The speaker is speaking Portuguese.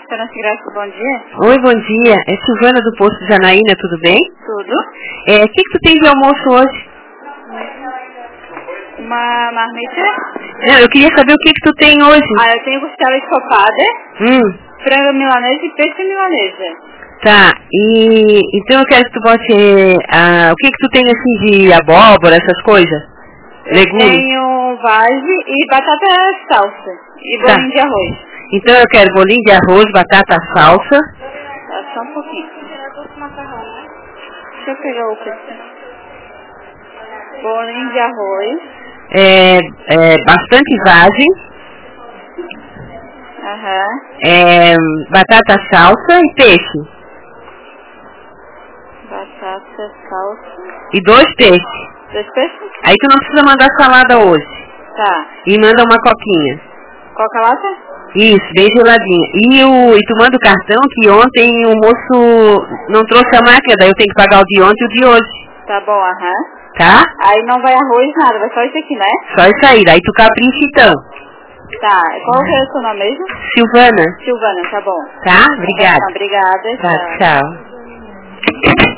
Restaurante Graça, bom dia. Oi, bom dia. É Silvana do Posto Janaína, tudo bem? Tudo. O que tu tem de almoço hoje? Uma marmita. Não, eu queria saber o que tu tem hoje. Eu tenho costela ensopado, frango milanesa e peixe milanesa. Tá, então eu quero que tu bote, o que tu tem assim de abóbora, essas coisas? Legumes? Tenho vase e batata salsa e Tá. bolinho de arroz. Então eu quero bolinho de arroz, batata salsa. Só um pouquinho. Deixa eu pegar o peixe. Bolinho de arroz. Bastante vagem. Batata salsa e peixe. Batata salsa. E 2 peixes. 2 peixes? Aí tu não precisa mandar salada hoje. Tá. E manda uma coquinha. Coca-lata? Isso, bem geladinha. E tu manda o cartão que ontem o moço não trouxe a máquina, daí eu tenho que pagar o de ontem e o de hoje. Tá bom, Tá? Aí não vai arroz, nada, vai só isso aqui, né? Só isso aí, daí tu capricha então. Tá, qual que é o seu nome mesmo? Silvana. Silvana, tá bom. Tá? Obrigada. Obrigada. Tá, tchau.